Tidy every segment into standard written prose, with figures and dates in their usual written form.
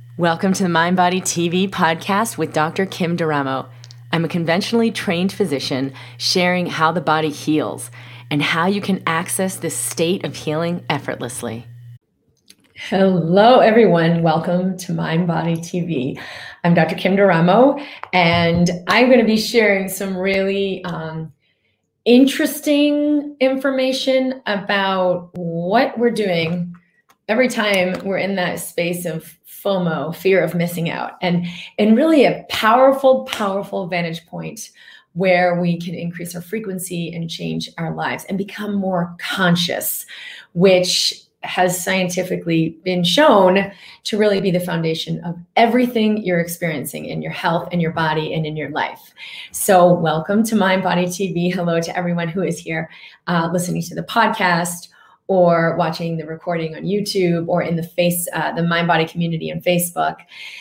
Welcome to the Mind Body TV podcast with Dr. Kim D'Eramo. I'm a conventionally trained physician sharing how the body heals and how you can access this state of healing effortlessly. Hello, everyone. Welcome to Mind Body TV. I'm Dr. Kim D'Eramo, and I'm going to be sharing some really interesting information about what we're doing every time we're in that space of FOMO, fear of missing out, and really a powerful vantage point where we can increase our frequency and change our lives and become more conscious, which has scientifically been shown to really be the foundation of everything you're experiencing in your health and your body and in your life. So welcome to Mind Body TV. Hello to everyone who is here listening to the podcast or watching the recording on YouTube or in the Mind Body community on Facebook.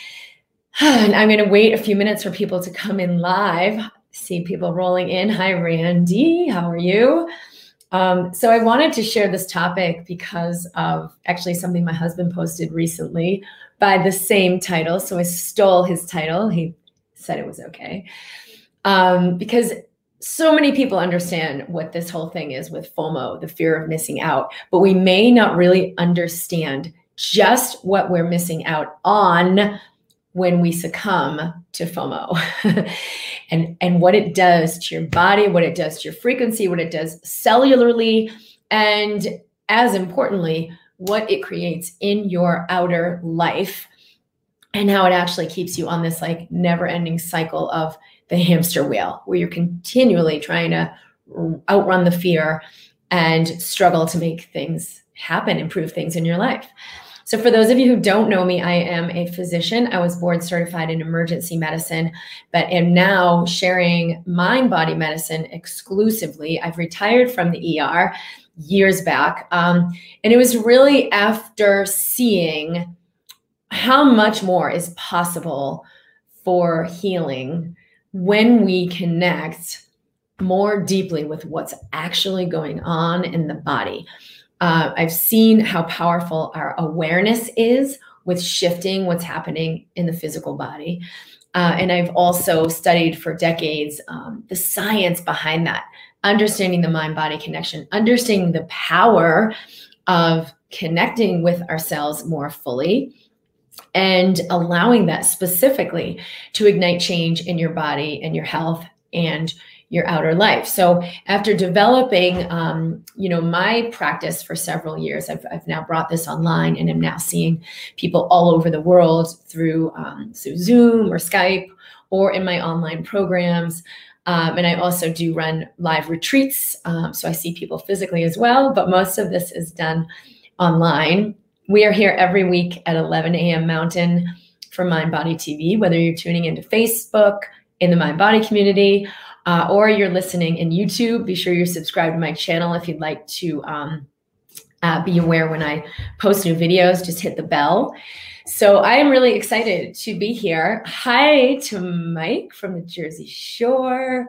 And I'm going to wait a few minutes for people to come in live. See people rolling in. Hi, Randy. How are you? So I wanted to share this topic because of actually something my husband posted recently by the same title. So I stole his title. He said it was okay. Because so many people understand what this whole thing is with FOMO, the fear of missing out, but we may not really understand just what we're missing out on when we succumb to FOMO and what it does to your body, what it does to your frequency, what it does cellularly, and as importantly, what it creates in your outer life and how it actually keeps you on this like never-ending cycle of the hamster wheel, where you're continually trying to outrun the fear and struggle to make things happen, improve things in your life. So for those of you who don't know me, I am a physician. I was board certified in emergency medicine, but am now sharing mind-body medicine exclusively. I've retired from the ER years back. And it was really after seeing how much more is possible for healing when we connect more deeply with what's actually going on in the body. I've seen how powerful our awareness is with shifting what's happening in the physical body. And I've also studied for decades the science behind that, understanding the mind-body connection, understanding the power of connecting with ourselves more fully, and allowing that specifically to ignite change in your body and your health and your outer life. So after developing, my practice for several years, I've now brought this online and am now seeing people all over the world through Zoom or Skype or in my online programs. And I also do run live retreats. So I see people physically as well, but most of this is done online. We are here every week at 11 a.m. Mountain for Mind Body TV, whether you're tuning into Facebook, in the Mind Body community, or you're listening in YouTube. Be sure you're subscribed to my channel if you'd like to be aware when I post new videos. Just hit the bell. So I am really excited to be here. Hi to Mike from the Jersey Shore.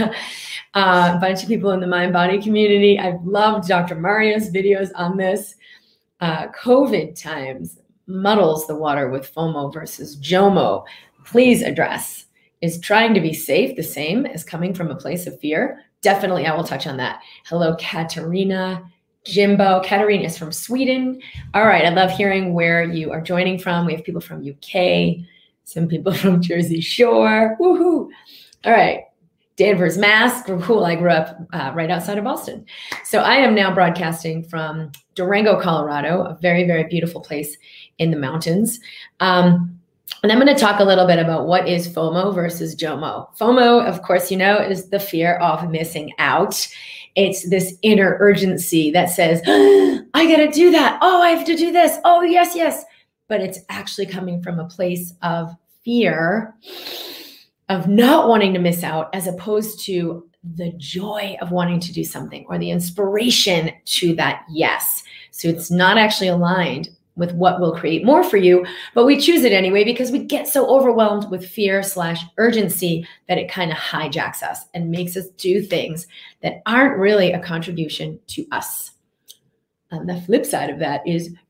A bunch of people in the Mind Body community. I've loved Dr. Mario's videos on this. COVID times muddles the water with FOMO versus JOMO. Please address. Is trying to be safe the same as coming from a place of fear? Definitely, I will touch on that. Hello, Katarina, Jimbo. Katarina is from Sweden. All right, I love hearing where you are joining from. We have people from UK, some people from Jersey Shore. Woohoo! All right. Danvers, Mass. Cool. I grew up right outside of Boston. So I am now broadcasting from Durango, Colorado, a very, very beautiful place in the mountains. And I'm going to talk a little bit about what is FOMO versus JOMO. FOMO, of course, is the fear of missing out. It's this inner urgency that says, I got to do that. Oh, I have to do this. Oh, yes, yes. But it's actually coming from a place of fear of not wanting to miss out, as opposed to the joy of wanting to do something or the inspiration to that yes. So it's not actually aligned with what will create more for you, but we choose it anyway because we get so overwhelmed with fear/urgency that it kind of hijacks us and makes us do things that aren't really a contribution to us. The flip side of that is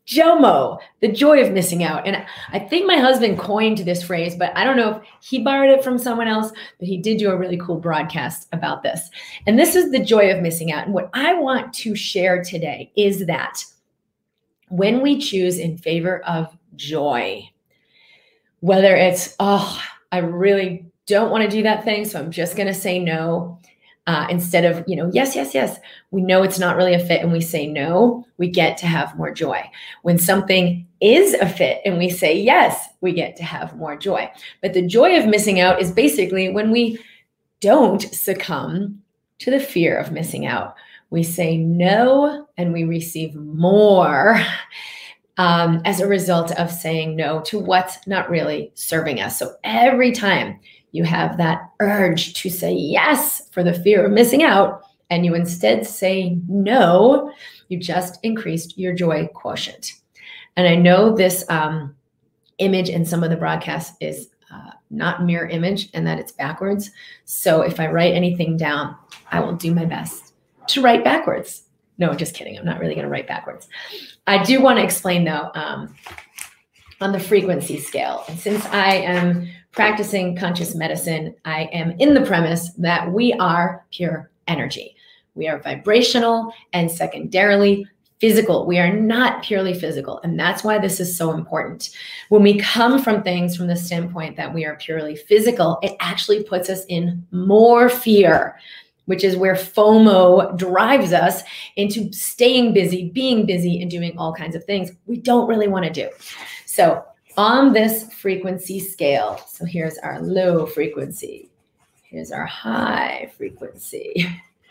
JOMO, the joy of missing out. And I think my husband coined this phrase, but I don't know if he borrowed it from someone else, but he did do a really cool broadcast about this. And this is the joy of missing out. And what I want to share today is that when we choose in favor of joy, whether it's, oh, I really don't want to do that thing, so I'm just going to say no. Instead of, yes, yes, yes, we know it's not really a fit and we say no, we get to have more joy. When something is a fit and we say yes, we get to have more joy. But the joy of missing out is basically when we don't succumb to the fear of missing out. We say no and we receive more as a result of saying no to what's not really serving us. So every time you have that urge to say yes for the fear of missing out, and you instead say no, you just increased your joy quotient. And I know this image in some of the broadcasts is not mirror image and that it's backwards. So if I write anything down, I will do my best to write backwards. No, just kidding. I'm not really going to write backwards. I do want to explain though, on the frequency scale. And since I am practicing conscious medicine, I am in the premise that we are pure energy. We are vibrational and secondarily physical. We are not purely physical. And that's why this is so important. When we come from things from the standpoint that we are purely physical, it actually puts us in more fear, which is where FOMO drives us into staying busy, being busy, and doing all kinds of things we don't really want to do. So on this frequency scale, so here's our low frequency, here's our high frequency.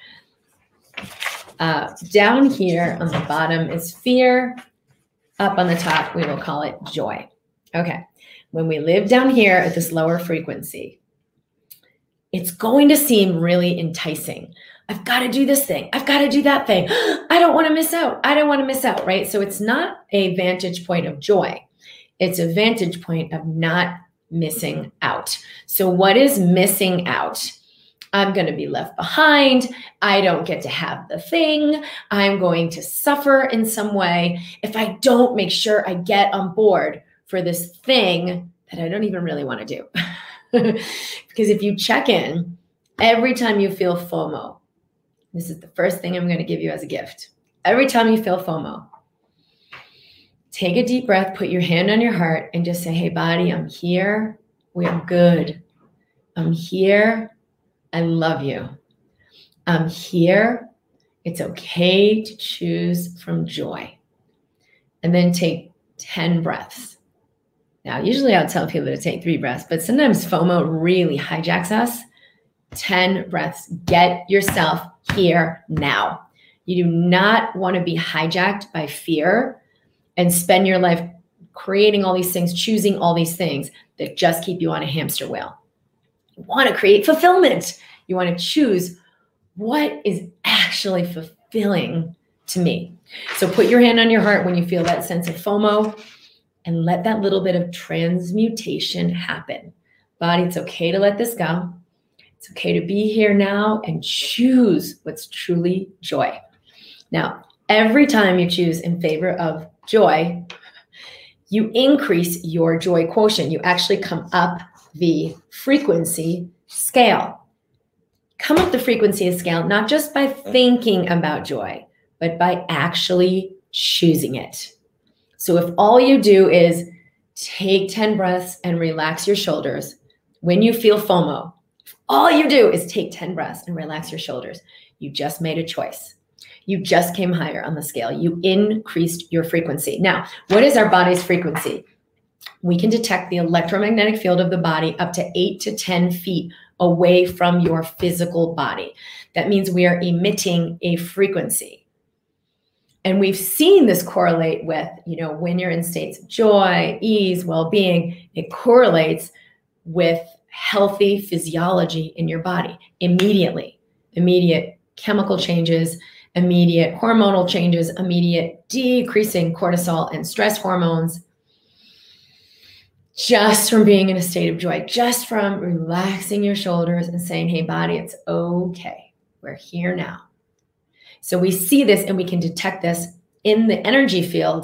Down here on the bottom is fear. Up on the top, we will call it joy. Okay, when we live down here at this lower frequency, it's going to seem really enticing. I've got to do this thing. I've got to do that thing. I don't want to miss out. I don't want to miss out, right? So it's not a vantage point of joy. It's a vantage point of not missing out. So what is missing out? I'm going to be left behind. I don't get to have the thing. I'm going to suffer in some way if I don't make sure I get on board for this thing that I don't even really want to do. Because if you check in every time you feel FOMO, this is the first thing I'm going to give you as a gift. Every time you feel FOMO, take a deep breath, put your hand on your heart, and just say, hey, body, I'm here. We are good. I'm here. I love you. I'm here. It's okay to choose from joy. And then take 10 breaths. Now, usually I'll tell people to take 3 breaths, but sometimes FOMO really hijacks us. 10 breaths. Get yourself here now. You do not want to be hijacked by fear and spend your life creating all these things, choosing all these things that just keep you on a hamster wheel. You want to create fulfillment. You want to choose what is actually fulfilling to me. So put your hand on your heart when you feel that sense of FOMO and let that little bit of transmutation happen. Body, it's okay to let this go. It's okay to be here now and choose what's truly joy. Now, every time you choose in favor of joy, you increase your joy quotient. You actually come up the frequency scale. Come up the frequency scale, not just by thinking about joy, but by actually choosing it. So if all you do is take 10 breaths and relax your shoulders when you feel FOMO, if all you do is take 10 breaths and relax your shoulders, you just made a choice. You just came higher on the scale. You increased your frequency. Now, what is our body's frequency? We can detect the electromagnetic field of the body up to 8 to 10 feet away from your physical body. That means we are emitting a frequency. And we've seen this correlate with, when you're in states of joy, ease, well-being, it correlates with healthy physiology in your body immediately. Immediate chemical changes, immediate hormonal changes, immediate decreasing cortisol and stress hormones, just from being in a state of joy, just from relaxing your shoulders and saying, hey, body, it's okay. We're here now. So we see this and we can detect this in the energy field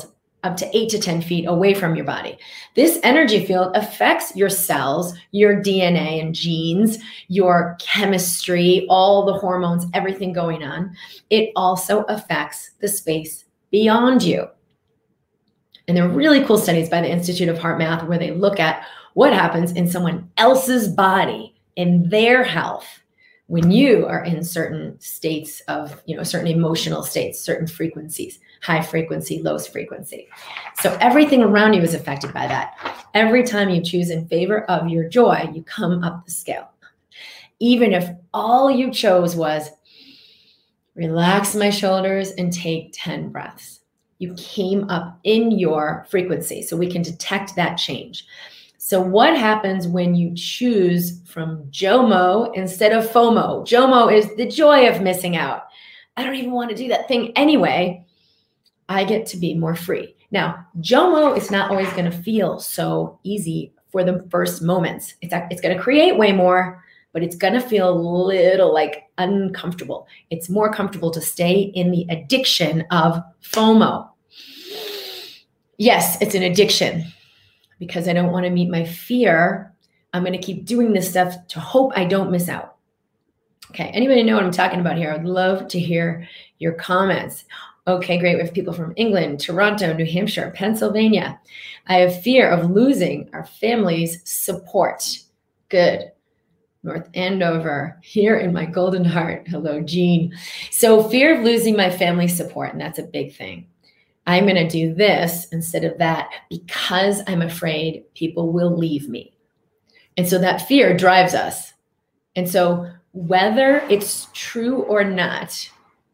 up to 8 to 10 feet away from your body. This energy field affects your cells, your DNA and genes, your chemistry, all the hormones, everything going on. It also affects the space beyond you. And there are really cool studies by the Institute of Heart Math where they look at what happens in someone else's body, in their health, when you are in certain states of, certain emotional states, certain frequencies, high frequency, low frequency. So everything around you is affected by that. Every time you choose in favor of your joy, you come up the scale. Even if all you chose was relax my shoulders and take 10 breaths, you came up in your frequency. So we can detect that change. So what happens when you choose from JOMO instead of FOMO? JOMO is the joy of missing out. I don't even want to do that thing anyway. I get to be more free. Now, JOMO is not always going to feel so easy for the first moments. It's going to create way more, but it's going to feel a little like uncomfortable. It's more comfortable to stay in the addiction of FOMO. Yes, it's an addiction because I don't want to meet my fear. I'm going to keep doing this stuff to hope I don't miss out. Okay, anybody know what I'm talking about here? I'd love to hear your comments. Okay, great. We have people from England, Toronto, New Hampshire, Pennsylvania. I have fear of losing our family's support. Good. North Andover, here in my golden heart. Hello, Jean. So fear of losing my family's support, and that's a big thing. I'm going to do this instead of that because I'm afraid people will leave me. And so that fear drives us. And so whether it's true or not,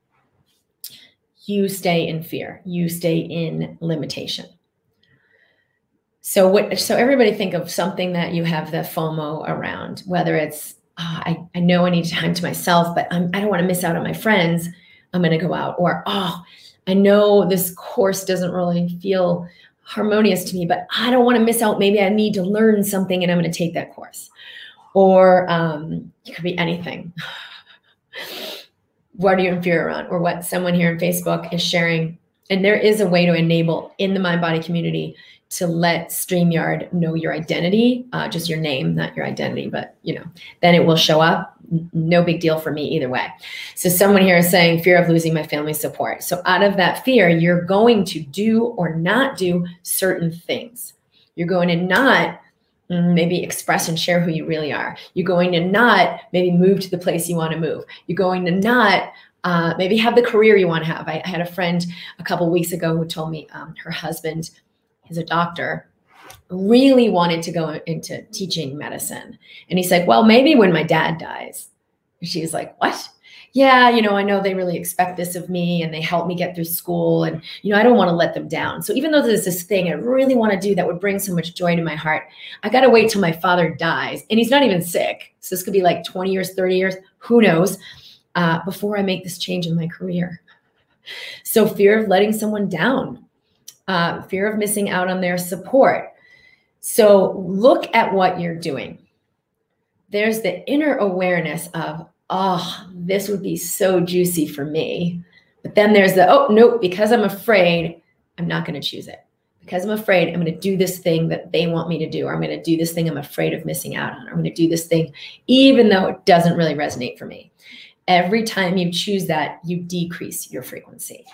you stay in fear. You stay in limitation. So everybody think of something that you have the FOMO around, whether it's, I know I need time to myself, but I don't want to miss out on my friends. I'm going to go out. Or, I know this course doesn't really feel harmonious to me, but I don't want to miss out. Maybe I need to learn something and I'm going to take that course. Or it could be anything. What are you in fear around? Or what someone here on Facebook is sharing. And there is a way to enable in the Mind Body community to let StreamYard know your identity, just your name, not your identity, but then it will show up. No big deal for me either way. So someone here is saying fear of losing my family support. So out of that fear, you're going to do or not do certain things. You're going to not maybe express and share who you really are. You're going to not maybe move to the place you want to move. You're going to not maybe have the career you want to have. I had a friend a couple of weeks ago who told me her husband is a doctor, really wanted to go into teaching medicine. And he's like, well, maybe when my dad dies. And she's like, what? Yeah, I know they really expect this of me and they help me get through school. And, I don't want to let them down. So even though there's this thing I really want to do that would bring so much joy to my heart, I got to wait till my father dies. And he's not even sick. So this could be like 20 years, 30 years, who knows, before I make this change in my career. So fear of letting someone down. Fear of missing out on their support. So look at what you're doing. There's the inner awareness of, this would be so juicy for me. But then there's the, nope, because I'm afraid, I'm not going to choose it. Because I'm afraid, I'm going to do this thing that they want me to do. Or I'm going to do this thing I'm afraid of missing out on. Or I'm going to do this thing even though it doesn't really resonate for me. Every time you choose that, you decrease your frequency.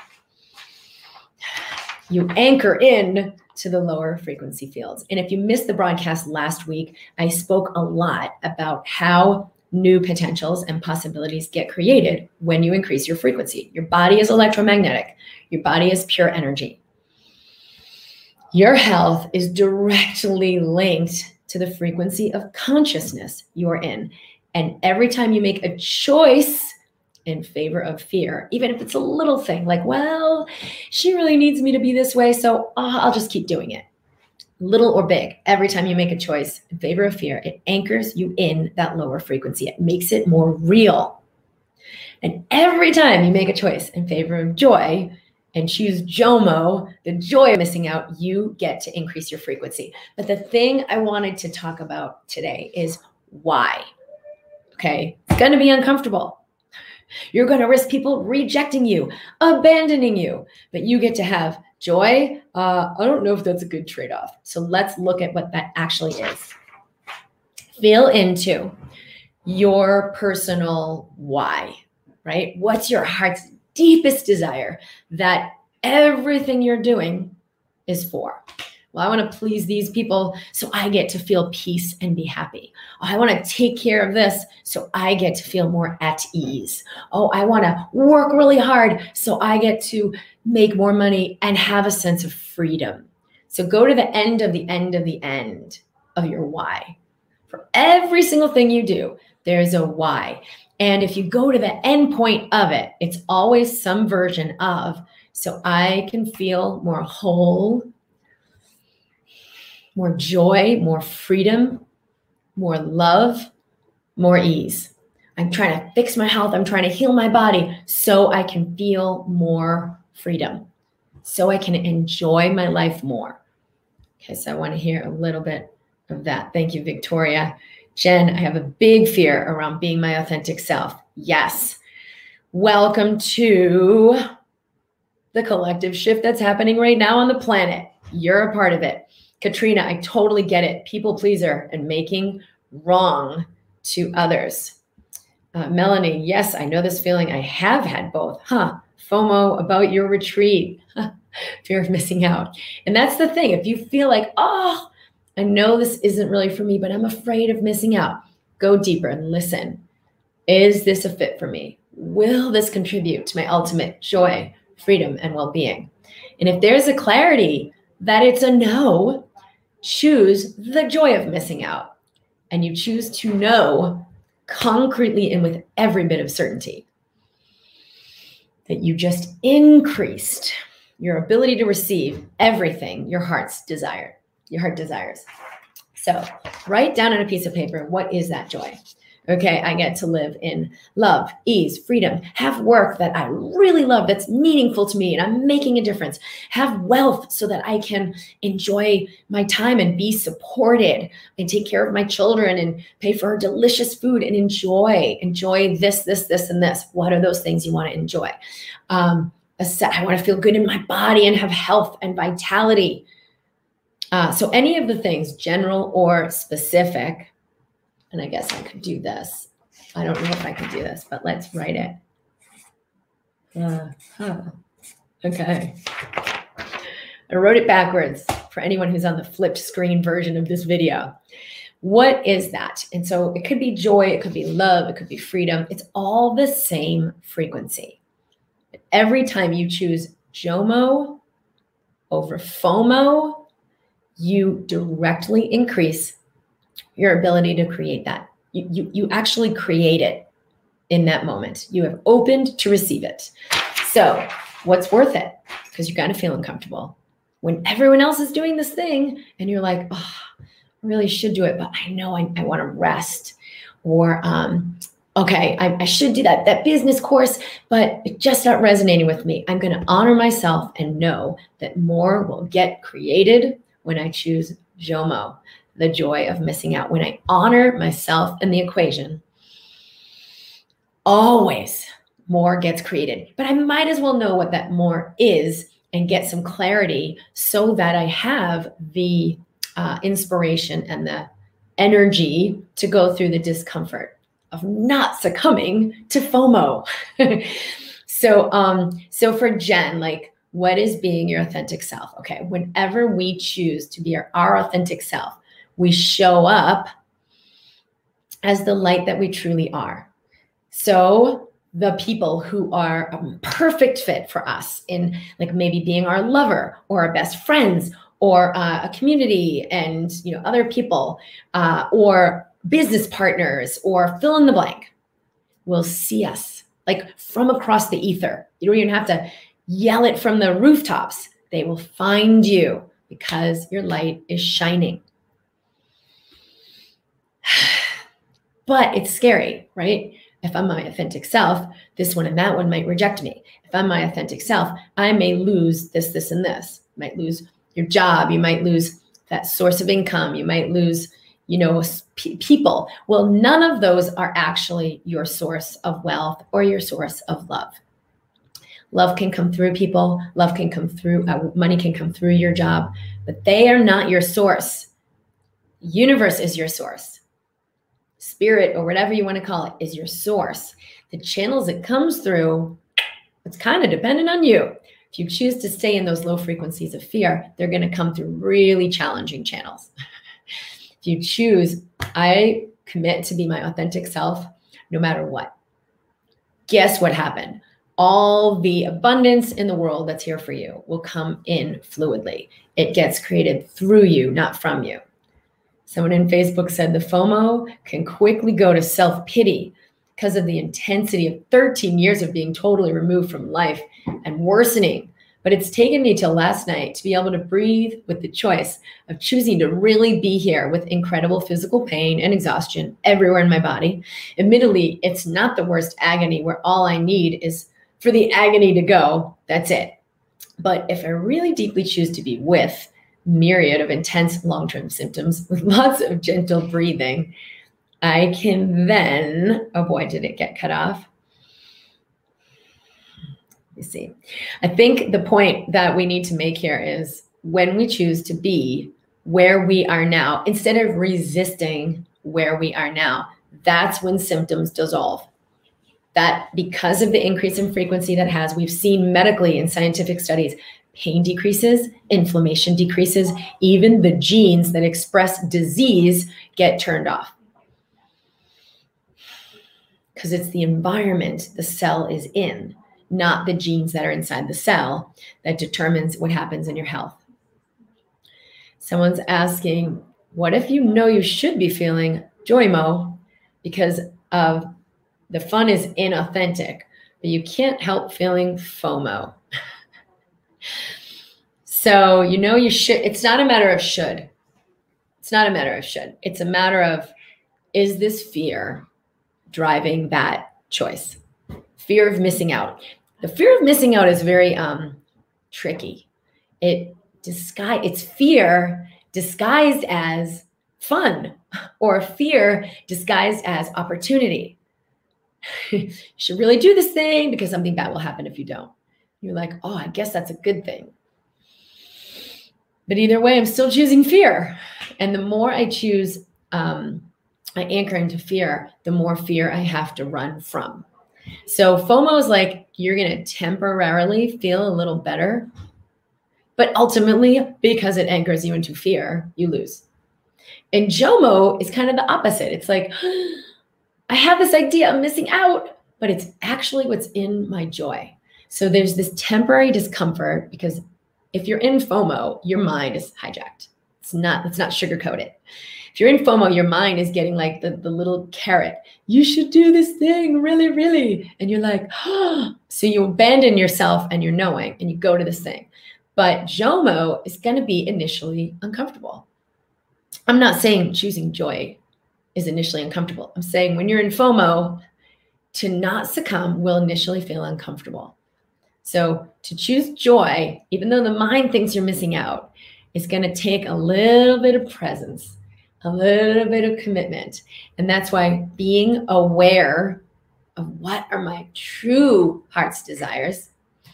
You anchor in to the lower frequency fields. And if you missed the broadcast last week, I spoke a lot about how new potentials and possibilities get created when you increase your frequency. Your body is electromagnetic. Your body is pure energy. Your health is directly linked to the frequency of consciousness you're in. And every time you make a choice in favor of fear, even if it's a little thing like, well, she really needs me to be this way, so I'll just keep doing it. Little or big, every time you make a choice in favor of fear, it anchors you in that lower frequency. It makes it more real. And every time you make a choice in favor of joy and choose JOMO, the joy of missing out, you get to increase your frequency. But the thing I wanted to talk about today is why. Okay, it's going to be uncomfortable. You're going to risk people rejecting you, abandoning you, but you get to have Joy, I don't know if that's a good trade-off. So let's look at what that actually is. Feel into your personal why, right? What's your heart's deepest desire that everything you're doing is for? Well, I want to please these people so I get to feel peace and be happy. Oh, I want to take care of this so I get to feel more at ease. Oh, I want to work really hard so I get to make more money and have a sense of freedom. So go to the end of the end of the end of your why. For every single thing you do, there's a why. And if you go to the end point of it, it's always some version of, so I can feel more whole, more joy, more freedom, more love, more ease. I'm trying to fix my health. I'm trying to heal my body so I can feel more freedom, so I can enjoy my life more. Okay, so I want to hear a little bit of that. Thank you, Victoria. Jen, I have a big fear around being my authentic self. Yes. Welcome to the collective shift that's happening right now on the planet. You're a part of it. Katrina, I totally get it. People pleaser and making wrong to others. Melanie, yes, I know this feeling. I have had both. FOMO about your retreat. Fear of missing out. And that's the thing. If you feel like, oh, I know this isn't really for me, but I'm afraid of missing out, go deeper and listen. Is this a fit for me? Will this contribute to my ultimate joy, freedom, and well-being? And if there's a clarity that it's a no, choose the joy of missing out. And you choose to know concretely and with every bit of certainty that you just increased your ability to receive everything your heart desires. So write down on a piece of paper, what is that joy? Okay, I get to live in love, ease, freedom, have work that I really love, that's meaningful to me, and I'm making a difference. Have wealth so that I can enjoy my time and be supported and take care of my children and pay for delicious food and enjoy this, and this. What are those things you want to enjoy? I want to feel good in my body and have health and vitality. So any of the things, general or specific, and I guess I could do this. I don't know if I could do this, but let's write it. Okay. I wrote it backwards for anyone who's on the flipped screen version of this video. What is that? And so it could be joy, it could be love, it could be freedom. It's all the same frequency. Every time you choose JOMO over FOMO, you directly increase your ability to create that. You actually create it in that moment. You have opened to receive it. So what's worth it? Because you're going to feel uncomfortable. When everyone else is doing this thing and you're like, oh, I really should do it, but I know I want to rest. Or, okay, I should do that business course, but it's just not resonating with me. I'm going to honor myself and know that more will get created when I choose JOMO, the joy of missing out. When I honor myself in the equation, always more gets created. But I might as well know what that more is and get some clarity so that I have the inspiration and the energy to go through the discomfort of not succumbing to FOMO. So for Jen, like, what is being your authentic self? Okay, whenever we choose to be our authentic self, we show up as the light that we truly are. So the people who are a perfect fit for us in, like, maybe being our lover or our best friends or a community and, you know, other people or business partners or fill in the blank, will see us like from across the ether. You don't even have to yell it from the rooftops. They will find you because your light is shining. But it's scary, right? If I'm my authentic self, this one and that one might reject me. If I'm my authentic self, I may lose this, this, and this. You might lose your job. You might lose that source of income. You might lose, you know, people. Well, none of those are actually your source of wealth or your source of love. Love can come through people. Love can come through, money can come through your job, but they are not your source. Universe is your source. Spirit, or whatever you want to call it, is your source. The channels it comes through, it's kind of dependent on you. If you choose to stay in those low frequencies of fear, they're going to come through really challenging channels. If you choose, I commit to be my authentic self no matter what. Guess what happened? All the abundance in the world that's here for you will come in fluidly. It gets created through you, not from you. Someone in Facebook said the FOMO can quickly go to self-pity because of the intensity of 13 years of being totally removed from life and worsening. But it's taken me till last night to be able to breathe with the choice of choosing to really be here with incredible physical pain and exhaustion everywhere in my body. Admittedly, it's not the worst agony where all I need is for the agony to go. That's it. But if I really deeply choose to be with myriad of intense long-term symptoms with lots of gentle breathing, I can then, oh boy, did it get cut off? You see, I think the point that we need to make here is when we choose to be where we are now, instead of resisting where we are now, that's when symptoms dissolve. That because of the increase in frequency that has, we've seen medically in scientific studies, pain decreases, inflammation decreases, even the genes that express disease get turned off. Because it's the environment the cell is in, not the genes that are inside the cell, that determines what happens in your health. Someone's asking, what if you know you should be feeling joymo because of the fun is inauthentic, but you can't help feeling FOMO? So you know you should. It's not a matter of should. It's not a matter of should. It's a matter of, is this fear driving that choice? Fear of missing out. The fear of missing out is very tricky. It's fear disguised as fun, or fear disguised as opportunity. You should really do this thing because something bad will happen if you don't. You're like, oh, I guess that's a good thing. But either way, I'm still choosing fear. And the more I choose, I anchor into fear, the more fear I have to run from. So FOMO is like, you're going to temporarily feel a little better, but ultimately, because it anchors you into fear, you lose. And JOMO is kind of the opposite. It's like, I have this idea of missing out, but it's actually what's in my joy. So there's this temporary discomfort because if you're in FOMO, your mind is hijacked. It's not sugar-coated. If you're in FOMO, your mind is getting like the little carrot. You should do this thing, really, really. And you're like, oh. So you abandon yourself and your knowing and you go to this thing. But JOMO is going to be initially uncomfortable. I'm not saying choosing joy is initially uncomfortable. I'm saying when you're in FOMO, to not succumb will initially feel uncomfortable. So to choose joy, even though the mind thinks you're missing out, is going to take a little bit of presence, a little bit of commitment. And that's why being aware of what are my true heart's desires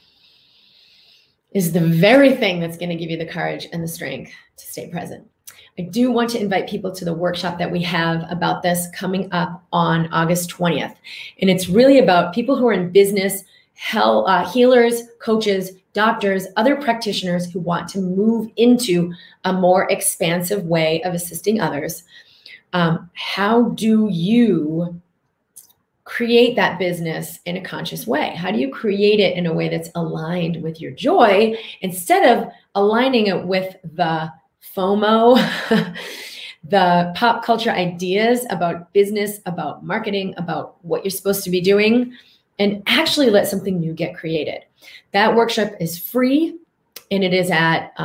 is the very thing that's going to give you the courage and the strength to stay present. I do want to invite people to the workshop that we have about this coming up on August 20th. And it's really about people who are in business, healers, coaches, doctors, other practitioners who want to move into a more expansive way of assisting others. How do you create that business in a conscious way? How do you create it in a way that's aligned with your joy instead of aligning it with the FOMO, the pop culture ideas about business, about marketing, about what you're supposed to be doing, and actually let something new get created? That workshop is free, and it is at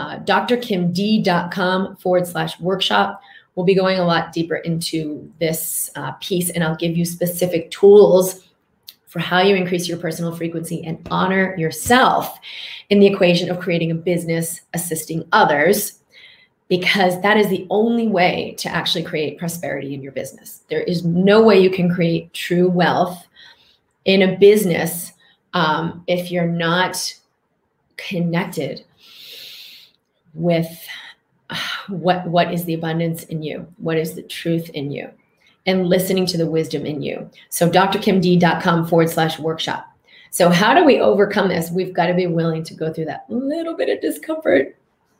drkimd.com/workshop. We'll be going a lot deeper into this piece, and I'll give you specific tools for how you increase your personal frequency and honor yourself in the equation of creating a business assisting others, because that is the only way to actually create prosperity in your business. There is no way you can create true wealth in a business if you're not connected with what is the abundance in you, what is the truth in you, and listening to the wisdom in you. So drkimd.com/workshop. So how do we overcome this? We've got to be willing to go through that little bit of discomfort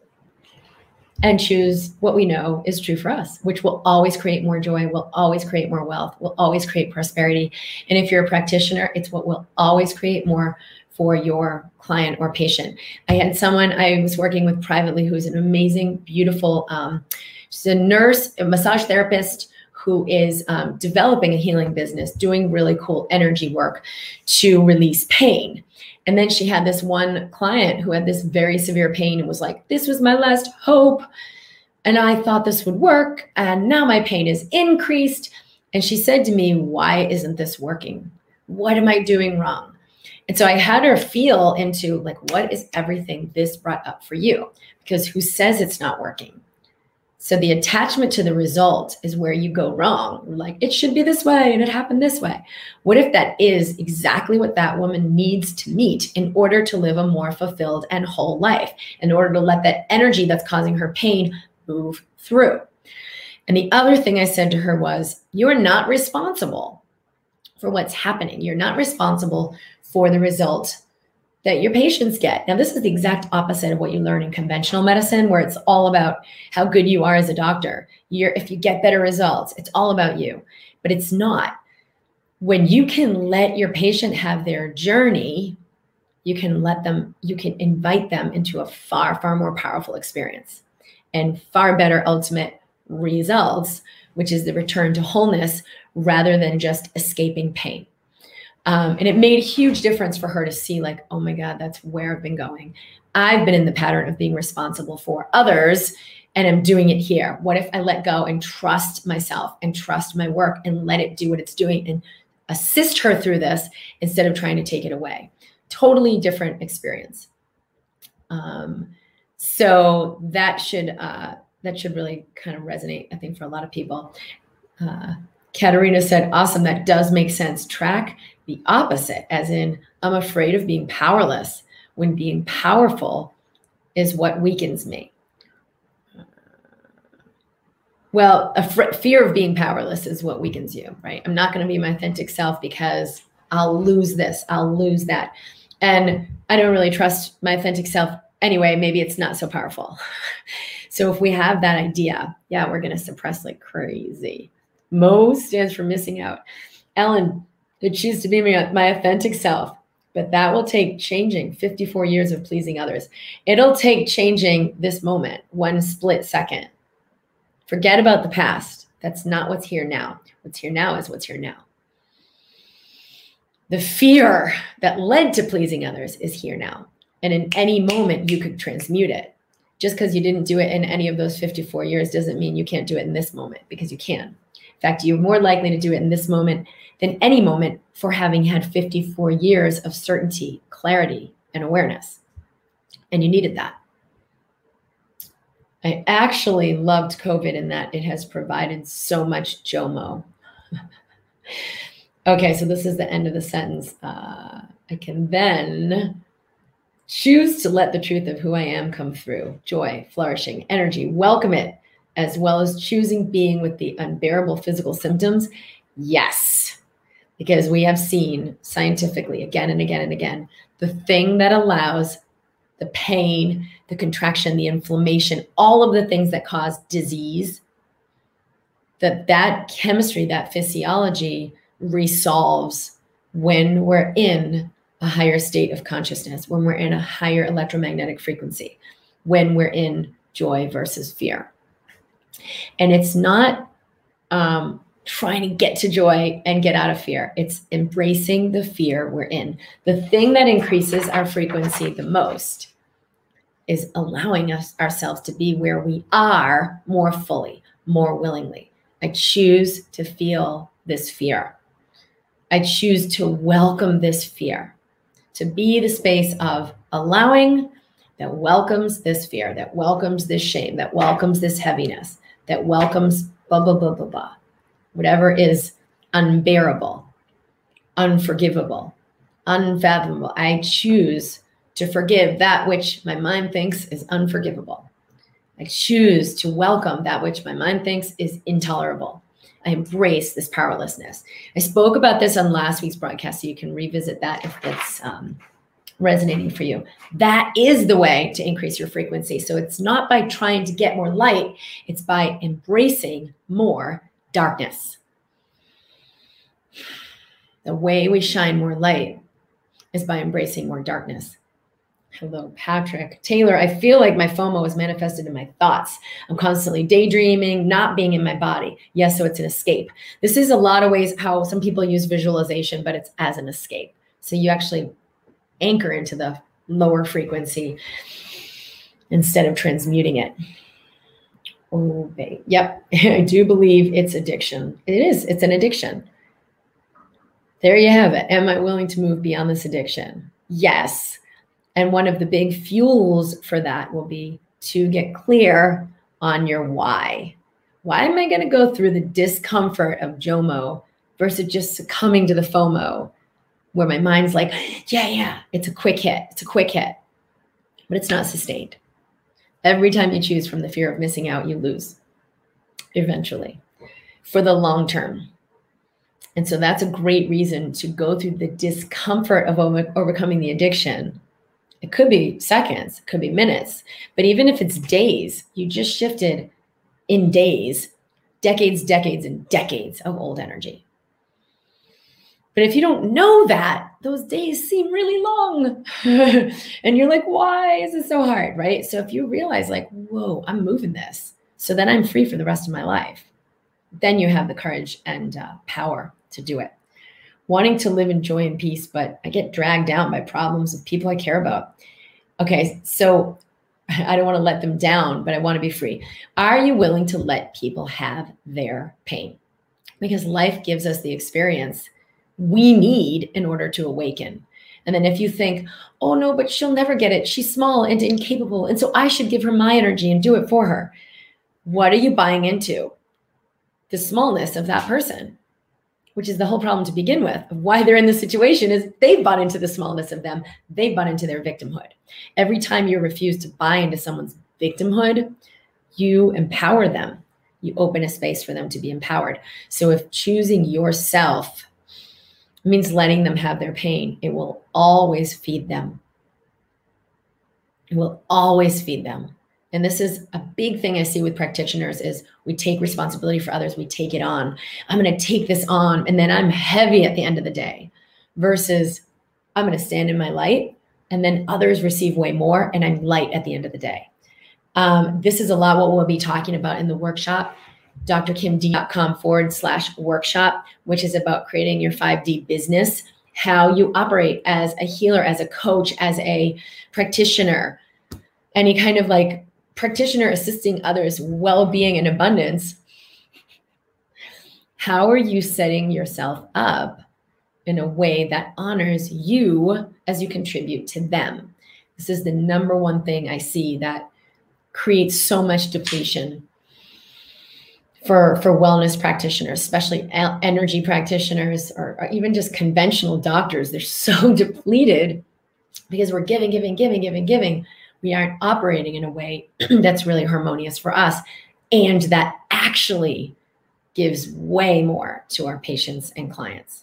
and choose what we know is true for us, which will always create more joy, will always create more wealth, will always create prosperity. And if you're a practitioner, it's what will always create more for your client or patient. I had someone I was working with privately who's an amazing, beautiful, she's a nurse, a massage therapist who is developing a healing business, doing really cool energy work to release pain. And then she had this one client who had this very severe pain and was like, this was my last hope. And I thought this would work. And now my pain is increased. And she said to me, why isn't this working? What am I doing wrong? And so I had her feel into like, what is everything this brought up for you? Because who says it's not working? So the attachment to the result is where you go wrong. Like, it should be this way and it happened this way. What if that is exactly what that woman needs to meet in order to live a more fulfilled and whole life, in order to let that energy that's causing her pain move through? And the other thing I said to her was, you're not responsible for what's happening. You're not responsible for the result that your patients get. Now, this is the exact opposite of what you learn in conventional medicine, where it's all about how good you are as a doctor. If you get better results, it's all about you. But it's not. When you can let your patient have their journey, you can invite them into a far, far more powerful experience and far better ultimate results, which is the return to wholeness rather than just escaping pain. And it made a huge difference for her to see like, oh my God, that's where I've been going. I've been in the pattern of being responsible for others and I'm doing it here. What if I let go and trust myself and trust my work and let it do what it's doing and assist her through this instead of trying to take it away? Totally different experience. So that should really kind of resonate, I think, for a lot of people. Katerina said, awesome, that does make sense. Track the opposite, as in, I'm afraid of being powerless, when being powerful is what weakens me. Well, fear of being powerless is what weakens you, right? I'm not going to be my authentic self because I'll lose this, I'll lose that. And I don't really trust my authentic self anyway. Maybe it's not so powerful. So if we have that idea, yeah, we're going to suppress like crazy. Mo stands for missing out. Ellen, I choose to be my authentic self, but that will take changing 54 years of pleasing others. It'll take changing this moment, one split second. Forget about the past. That's not what's here now. What's here now is what's here now. The fear that led to pleasing others is here now. And in any moment, you could transmute it. Just because you didn't do it in any of those 54 years doesn't mean you can't do it in this moment, because you can. In fact, you're more likely to do it in this moment than any moment for having had 54 years of certainty, clarity, and awareness. And you needed that. I actually loved COVID in that it has provided so much JOMO. Okay, so this is the end of the sentence. I can then choose to let the truth of who I am come through. Joy, flourishing, energy, welcome it, as well as choosing being with the unbearable physical symptoms. Yes, because we have seen scientifically again and again and again, the thing that allows the pain, the contraction, the inflammation, all of the things that cause disease, that chemistry, that physiology resolves when we're in a higher state of consciousness, when we're in a higher electromagnetic frequency, when we're in joy versus fear. And it's not trying to get to joy and get out of fear. It's embracing the fear we're in. The thing that increases our frequency the most is allowing ourselves to be where we are more fully, more willingly. I choose to feel this fear. I choose to welcome this fear, to be the space of allowing that welcomes this fear, that welcomes this shame, that welcomes this heaviness, that welcomes blah, blah, blah, blah, blah. Whatever is unbearable, unforgivable, unfathomable. I choose to forgive that which my mind thinks is unforgivable. I choose to welcome that which my mind thinks is intolerable. I embrace this powerlessness. I spoke about this on last week's broadcast, so you can revisit that if it's resonating for you. That is the way to increase your frequency. So it's not by trying to get more light, it's by embracing more darkness. The way we shine more light is by embracing more darkness. Hello, Patrick. Taylor, I feel like my FOMO is manifested in my thoughts. I'm constantly daydreaming, not being in my body. Yes, so it's an escape. This is a lot of ways how some people use visualization, but it's as an escape. So you actually anchor into the lower frequency instead of transmuting it. Oh, babe. Yep, I do believe it's addiction. It is. It's an addiction. There you have it. Am I willing to move beyond this addiction? Yes. And one of the big fuels for that will be to get clear on your why. Why am I going to go through the discomfort of JOMO versus just succumbing to the FOMO, where my mind's like, yeah, it's a quick hit. It's a quick hit, but it's not sustained. Every time you choose from the fear of missing out, you lose eventually for the long term. And so that's a great reason to go through the discomfort of overcoming the addiction. It could be seconds, it could be minutes, but even if it's days, you just shifted in days, decades and decades of old energy. But if you don't know that, those days seem really long. And you're like, why is it so hard, right? So if you realize like, whoa, I'm moving this, so then I'm free for the rest of my life, then you have the courage and power to do it. Wanting to live in joy and peace, but I get dragged down by problems with people I care about. Okay, so I don't want to let them down, but I want to be free. Are you willing to let people have their pain? Because life gives us the experience we need in order to awaken. And then if you think, oh no, but she'll never get it. She's small and incapable. And so I should give her my energy and do it for her. What are you buying into? The smallness of that person, which is the whole problem to begin with. Why they're in this situation is they've bought into the smallness of them. They've bought into their victimhood. Every time you refuse to buy into someone's victimhood, you empower them. You open a space for them to be empowered. So if choosing yourself means letting them have their pain, it will always feed them. It will always feed them. And this is a big thing I see with practitioners is we take responsibility for others. We take it on. I'm going to take this on. And then I'm heavy at the end of the day versus I'm going to stand in my light and then others receive way more and I'm light at the end of the day. This is a lot what we'll be talking about in the workshop, drkimd.com/workshop, which is about creating your 5D business, how you operate as a healer, as a coach, as a practitioner, any kind of like practitioner assisting others' well-being and abundance. How are you setting yourself up in a way that honors you as you contribute to them? This is the number one thing I see that creates so much depletion for wellness practitioners, especially energy practitioners or even just conventional doctors. They're so depleted because we're giving. We aren't operating in a way that's really harmonious for us and that actually gives way more to our patients and clients.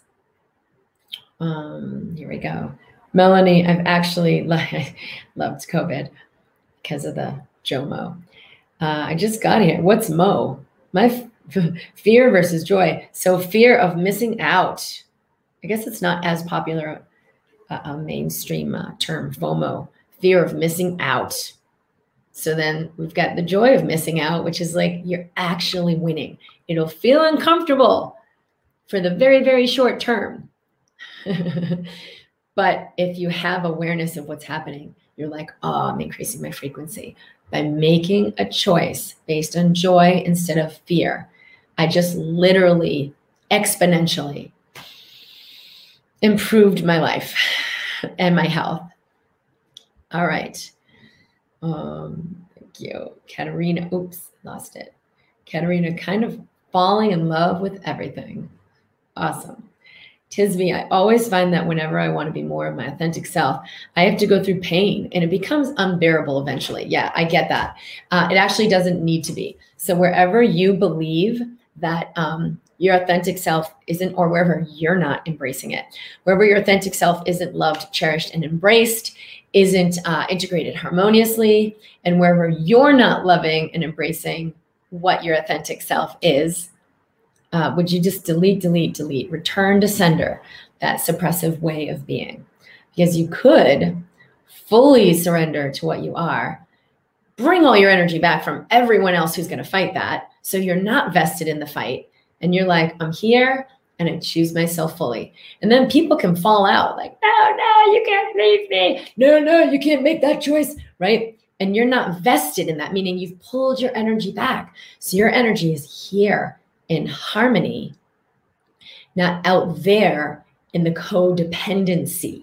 Here we go. Melanie, I've actually loved COVID because of the JOMO. I just got here. What's Mo? My fear versus joy. So fear of missing out. I guess it's not as popular a mainstream term, FOMO. Fear of missing out. So then we've got the joy of missing out, which is like you're actually winning. It'll feel uncomfortable for the very, very short term. But if you have awareness of what's happening, you're like, oh, I'm increasing my frequency. By making a choice based on joy instead of fear, I just literally exponentially improved my life and my health. All right. Thank you. Katerina, oops, lost it. Katerina, kind of falling in love with everything. Awesome. Tisby, I always find that whenever I want to be more of my authentic self, I have to go through pain and it becomes unbearable eventually. Yeah, I get that. It actually doesn't need to be. So wherever you believe that your authentic self isn't, or wherever you're not embracing it, wherever your authentic self isn't loved, cherished, and embraced, isn't integrated harmoniously, and wherever you're not loving and embracing what your authentic self is, would you just delete, return to sender, that suppressive way of being? Because you could fully surrender to what you are, bring all your energy back from everyone else who's going to fight that. So you're not vested in the fight and you're like, I'm here and I choose myself fully. And then people can fall out like, no, you can't leave me. No, you can't make that choice, right? And you're not vested in that, meaning you've pulled your energy back. So your energy is here in harmony, not out there in the codependency.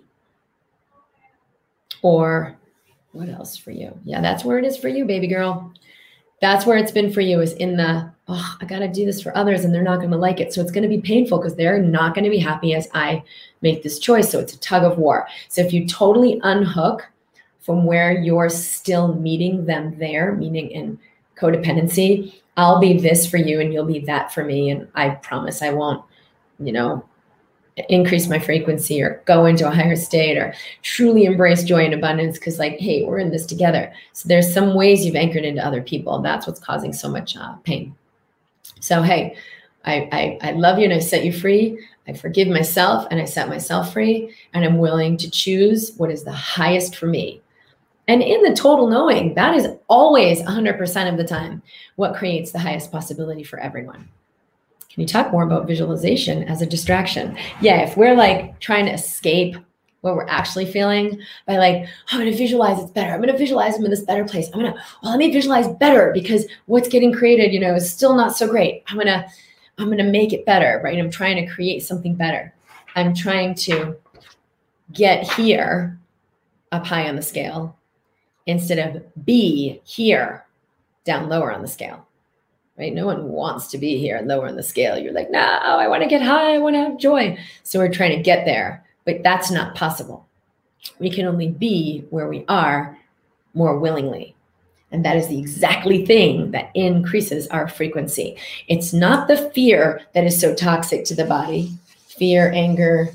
Or what else for you? Yeah, that's where it is for you, baby girl. That's where it's been for you, is in the, oh, I got to do this for others and they're not going to like it. So it's going to be painful because they're not going to be happy as I make this choice. So it's a tug of war. So if you totally unhook from where you're still meeting them there, meaning in codependency, I'll be this for you and you'll be that for me. And I promise I won't, increase my frequency or go into a higher state or truly embrace joy and abundance because like, hey, we're in this together. So there's some ways you've anchored into other people. That's what's causing so much pain. So, hey, I love you and I set you free. I forgive myself and I set myself free. And I'm willing to choose what is the highest for me. And in the total knowing, that is always 100% of the time what creates the highest possibility for everyone. Can you talk more about visualization as a distraction? Yeah, if we're like trying to escape what we're actually feeling by like, I'm going to visualize it's better. I'm going to visualize I'm in this better place. Let me visualize better because what's getting created, is still not so great. I'm going to make it better, right? I'm trying to create something better. I'm trying to get here up high on the scale instead of be here down lower on the scale. Right? No one wants to be here lower on the scale. You're like, no, I want to get high. I want to have joy. So we're trying to get there, but that's not possible. We can only be where we are more willingly. And that is the exactly thing that increases our frequency. It's not the fear that is so toxic to the body. Fear, anger,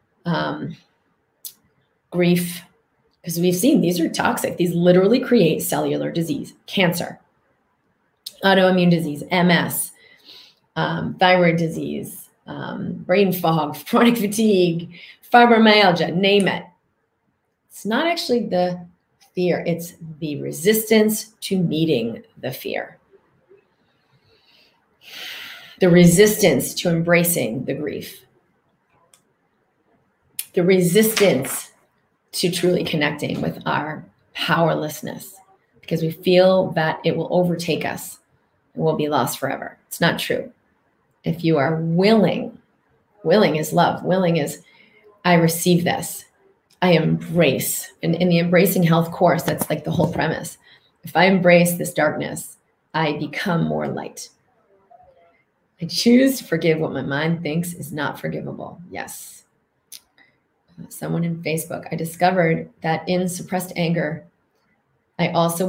grief, because we've seen these are toxic. These literally create cellular disease, cancer, autoimmune disease, MS, thyroid disease, brain fog, chronic fatigue, fibromyalgia, name it. It's not actually the fear, it's the resistance to meeting the fear. The resistance to embracing the grief. The resistance to truly connecting with our powerlessness because we feel that it will overtake us. Will be lost forever. It's not true. If you are willing is love. Willing is, I receive this. I embrace. And in the Embracing Health course, that's like the whole premise. If I embrace this darkness, I become more light. I choose to forgive what my mind thinks is not forgivable. Yes. Someone in Facebook, I discovered that in suppressed anger, I also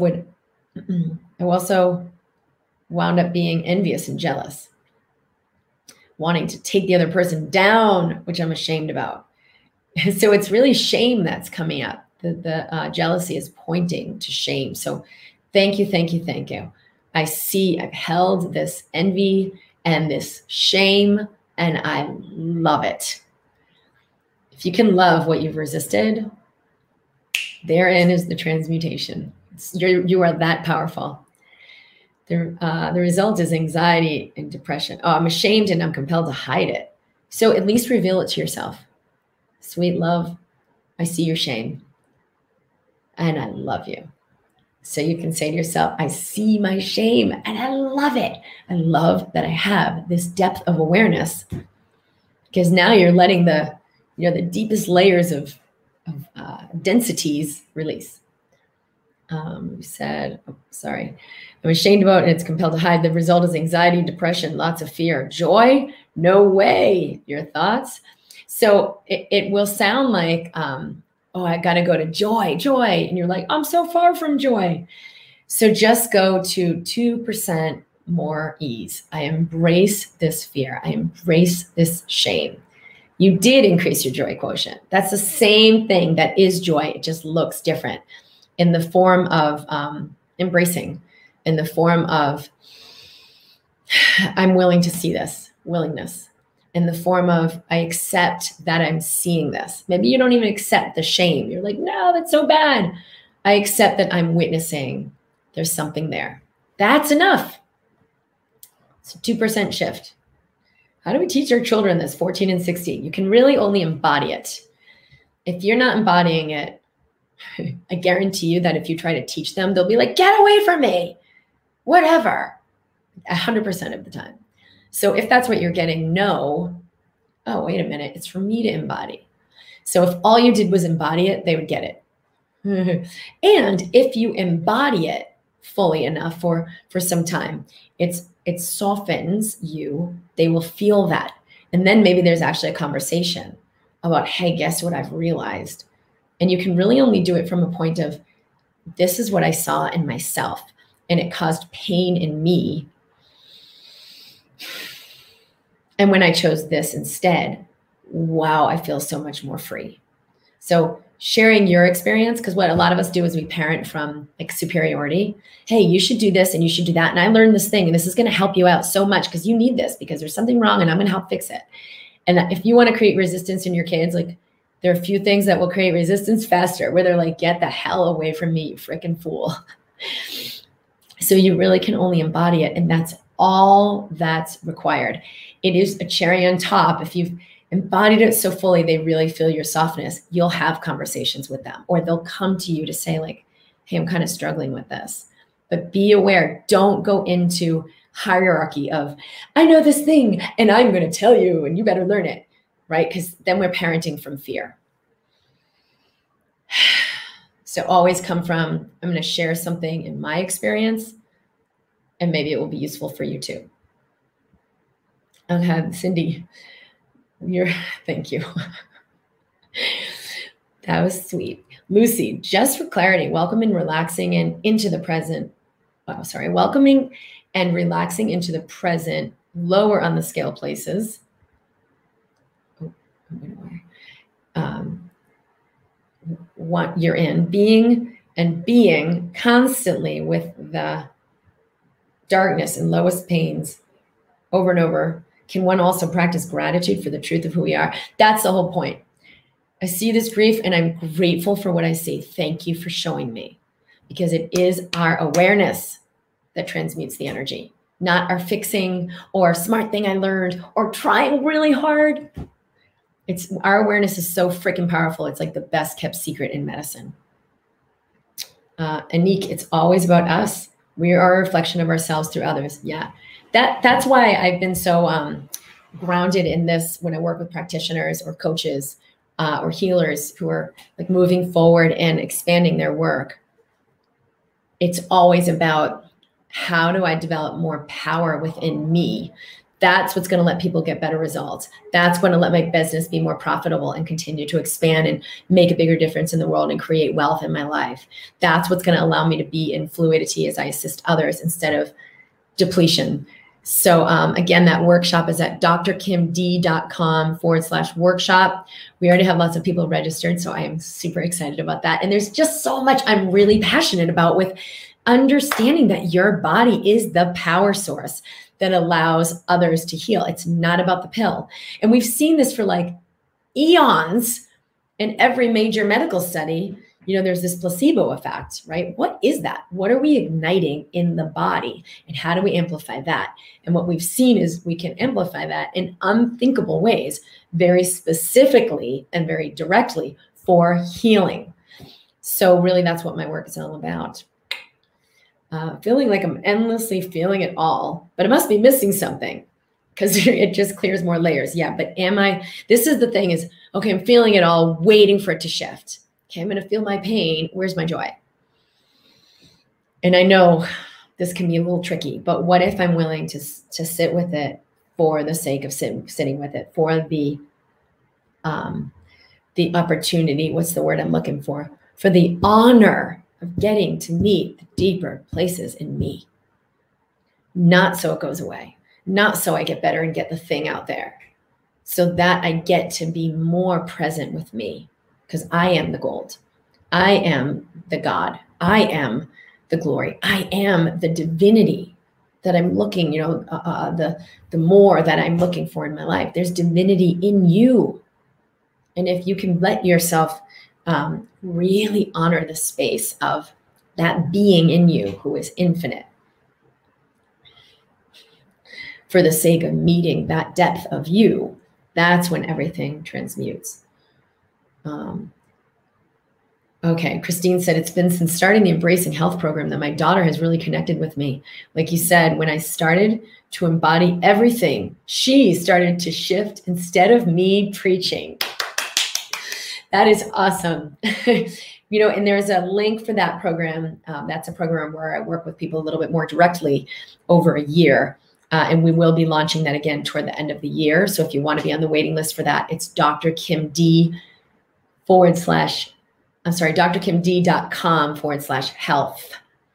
wound up being envious and jealous, wanting to take the other person down, which I'm ashamed about. So it's really shame that's coming up. The jealousy is pointing to shame. So thank you. I've held this envy and this shame, and I love it. If you can love what you've resisted, therein is the transmutation. You are that powerful. The result is anxiety and depression. Oh, I'm ashamed and I'm compelled to hide it. So at least reveal it to yourself. Sweet love, I see your shame and I love you. So you can say to yourself, I see my shame and I love it. I love that I have this depth of awareness because now you're letting the deepest layers of densities release. You said, I'm ashamed about it. It's compelled to hide. The result is anxiety, depression, lots of fear. Joy? No way. Your thoughts? So it will sound like, oh, I got to go to joy. And you're like, I'm so far from joy. So just go to 2% more ease. I embrace this fear. I embrace this shame. You did increase your joy quotient. That's the same thing that is joy. It just looks different in the form of embracing, in the form of I'm willing to see this, willingness, in the form of I accept that I'm seeing this. Maybe you don't even accept the shame. You're like, no, that's so bad. I accept that I'm witnessing there's something there. That's enough. It's a 2% shift. How do we teach our children this, 14 and 16? You can really only embody it. If you're not embodying it, I guarantee you that if you try to teach them, they'll be like, get away from me, whatever, 100% of the time. So if that's what you're getting, no, oh, wait a minute, it's for me to embody. So if all you did was embody it, they would get it. And if you embody it fully enough for some time, it softens you. They will feel that. And then maybe there's actually a conversation about, hey, guess what I've realized? And you can really only do it from a point of, this is what I saw in myself, and it caused pain in me. And when I chose this instead, wow, I feel so much more free. So sharing your experience, because what a lot of us do is we parent from like superiority. Hey, you should do this and you should do that. And I learned this thing and this is going to help you out so much because you need this because there's something wrong and I'm going to help fix it. And if you want to create resistance in your kids, like there are a few things that will create resistance faster where they're like, get the hell away from me, you freaking fool. So you really can only embody it. And that's all that's required. It is a cherry on top. If you've embodied it so fully, they really feel your softness, you'll have conversations with them, or they'll come to you to say like, hey, I'm kind of struggling with this. But be aware, don't go into hierarchy of, I know this thing and I'm going to tell you and you better learn it, right? Because then we're parenting from fear. So always come from, I'm going to share something in my experience and maybe it will be useful for you too. Okay, Cindy, thank you. That was sweet. Lucy, just for clarity, welcome and relaxing and into the present. Oh, sorry, welcoming and relaxing into the present, lower on the scale places. What you're in, being constantly with the darkness and lowest pains over and over. Can one also practice gratitude for the truth of who we are? That's the whole point. I see this grief and I'm grateful for what I see. Thank you for showing me, because it is our awareness that transmutes the energy, not our fixing or smart thing I learned or trying really hard. It's our awareness is so freaking powerful. It's like the best kept secret in medicine. Anik, it's always about us. We are a reflection of ourselves through others. Yeah. That's why I've been so grounded in this when I work with practitioners or coaches or healers who are like moving forward and expanding their work. It's always about, how do I develop more power within me? That's what's going to let people get better results. That's going to let my business be more profitable and continue to expand and make a bigger difference in the world and create wealth in my life. That's what's going to allow me to be in fluidity as I assist others instead of depletion. So again, that workshop is at drkimd.com/workshop. We already have lots of people registered, so I am super excited about that. And there's just so much I'm really passionate about with understanding that your body is the power source that allows others to heal. It's not about the pill. And we've seen this for like eons in every major medical study. You know, there's this placebo effect, right? What is that? What are we igniting in the body? And how do we amplify that? And what we've seen is we can amplify that in unthinkable ways, very specifically and very directly for healing. So really that's what my work is all about. Feeling like I'm endlessly feeling it all, but it must be missing something because it just clears more layers. Yeah, but this is the thing is, okay, I'm feeling it all, waiting for it to shift. Okay, I'm going to feel my pain. Where's my joy? And I know this can be a little tricky, but what if I'm willing to sit with it for the sake of sitting with it, for the the opportunity, what's the word I'm looking for the honor of getting to meet the deeper places in me. Not so it goes away, not so I get better and get the thing out there, so that I get to be more present with me, because I am the gold. I am the God. I am the glory. I am the divinity that I'm looking, the more that I'm looking for in my life. There's divinity in you. And if you can let yourself really honor the space of that being in you who is infinite, for the sake of meeting that depth of you, that's when everything transmutes. Okay, Christine said, it's been since starting the Embracing Health program that my daughter has really connected with me. Like you said, when I started to embody everything, she started to shift instead of me preaching. That is awesome. And there's a link for that program. That's a program where I work with people a little bit more directly over a year. And we will be launching that again toward the end of the year. So if you want to be on the waiting list for that, it's drkimd.com/health.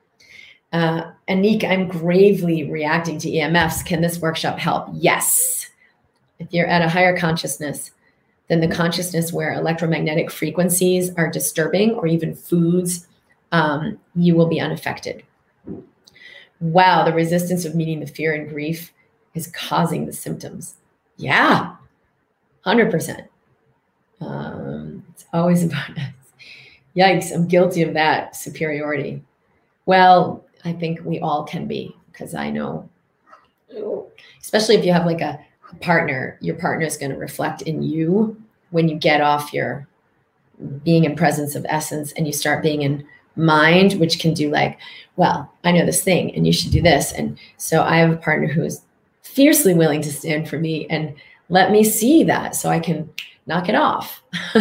Anik, I'm gravely reacting to EMFs. Can this workshop help? Yes. If you're at a higher consciousness, then the consciousness where electromagnetic frequencies are disturbing, or even foods, you will be unaffected. Wow, the resistance of meeting the fear and grief is causing the symptoms. Yeah, 100%. It's always about us. Yikes, I'm guilty of that superiority. Well, I think we all can be, because I know, especially if you have like a partner, your partner is going to reflect in you when you get off your being in presence of essence and you start being in mind, which can do like, well, I know this thing and you should do this. And so I have a partner who is fiercely willing to stand for me and let me see that so I can knock it off.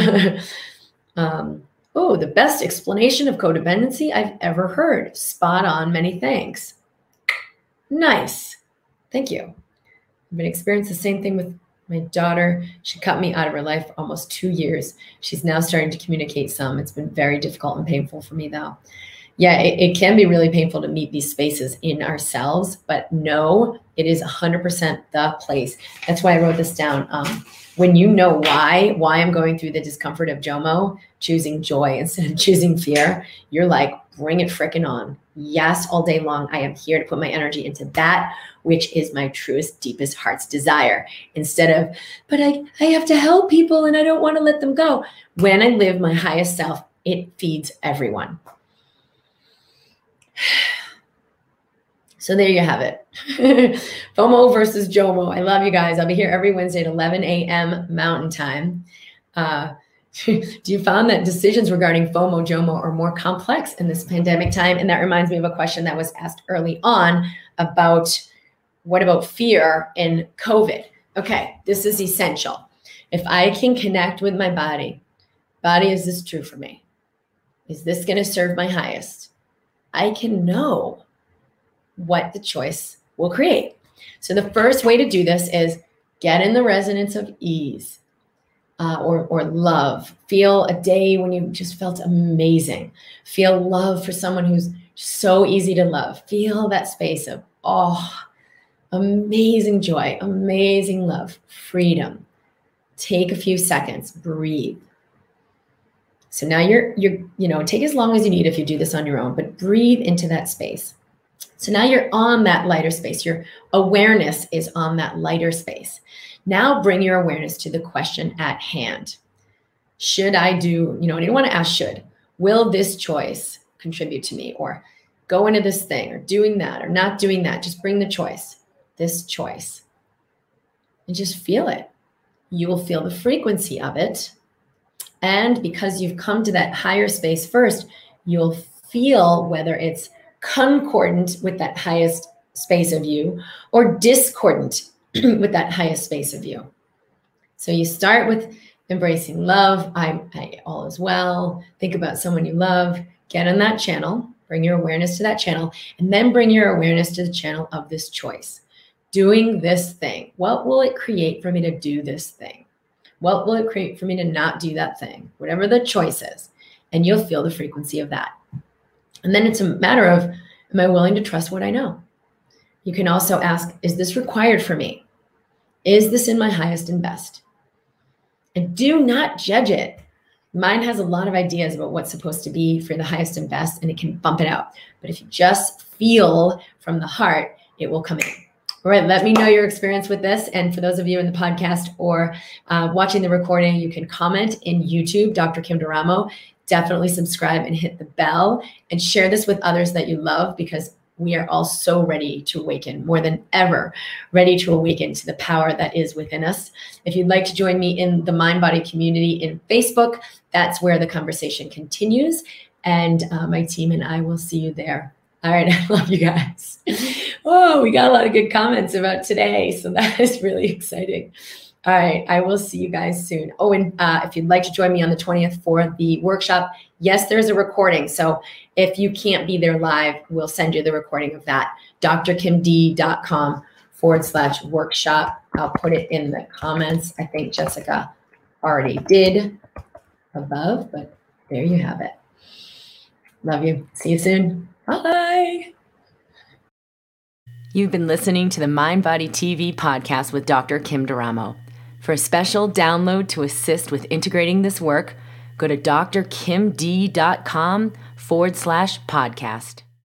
Oh, the best explanation of codependency I've ever heard. Spot on. Many thanks. Nice. Thank you. I've been experiencing the same thing with my daughter. She cut me out of her life for almost 2 years. She's now starting to communicate some. It's been very difficult and painful for me, though. Yeah, it can be really painful to meet these spaces in ourselves, but no, it is 100% the place. That's why I wrote this down. When you know why I'm going through the discomfort of JOMO, choosing joy instead of choosing fear, you're like, bring it frickin' on. Yes, all day long. I am here to put my energy into that, which is my truest, deepest heart's desire. Instead of, but I have to help people and I don't want to let them go. When I live my highest self, it feeds everyone. So there you have it. FOMO versus JOMO. I love you guys. I'll be here every Wednesday at 11 a.m. Mountain Time. Do you find that decisions regarding FOMO, JOMO are more complex in this pandemic time? And that reminds me of a question that was asked early on about what about fear in COVID? Okay, this is essential. If I can connect with my body, is this true for me? Is this going to serve my highest? I can know what the choice will create. So the first way to do this is get in the resonance of ease or love. Feel a day when you just felt amazing. Feel love for someone who's so easy to love. Feel that space of, amazing joy, amazing love, freedom. Take a few seconds, breathe. So now you're take as long as you need if you do this on your own, but breathe into that space. So now you're on that lighter space. Your awareness is on that lighter space. Now bring your awareness to the question at hand. Should I do, and you don't want to ask should. Will this choice contribute to me? Or go into this thing or doing that or not doing that. Just bring the choice, this choice. And just feel it. You will feel the frequency of it. And because you've come to that higher space first, you'll feel whether it's concordant with that highest space of you or discordant with that highest space of you. So you start with embracing love. I all is well. Think about someone you love. Get on that channel. Bring your awareness to that channel. And then bring your awareness to the channel of this choice. Doing this thing. What will it create for me to do this thing? What will it create for me to not do that thing? Whatever the choice is. And you'll feel the frequency of that. And then it's a matter of, am I willing to trust what I know? You can also ask, is this required for me? Is this in my highest and best? And do not judge it. Mine has a lot of ideas about what's supposed to be for the highest and best, and it can bump it out. But if you just feel from the heart, it will come in. All right, let me know your experience with this. And for those of you in the podcast or watching the recording, you can comment in YouTube, Dr. Kim D'Eramo. Definitely subscribe and hit the bell and share this with others that you love, because we are all so ready to awaken, more than ever, ready to awaken to the power that is within us. If you'd like to join me in the Mind Body community in Facebook, that's where the conversation continues. And my team and I will see you there. All right, I love you guys. Oh, we got a lot of good comments about today, so that is really exciting. All right, I will see you guys soon. Oh, and if you'd like to join me on the 20th for the workshop, yes, there's a recording. So if you can't be there live, we'll send you the recording of that. drkimd.com/workshop. I'll put it in the comments. I think Jessica already did above, but there you have it. Love you. See you soon. Bye. You've been listening to the Mind Body TV podcast with Dr. Kim D'Eramo. For a special download to assist with integrating this work, go to drkimd.com/podcast.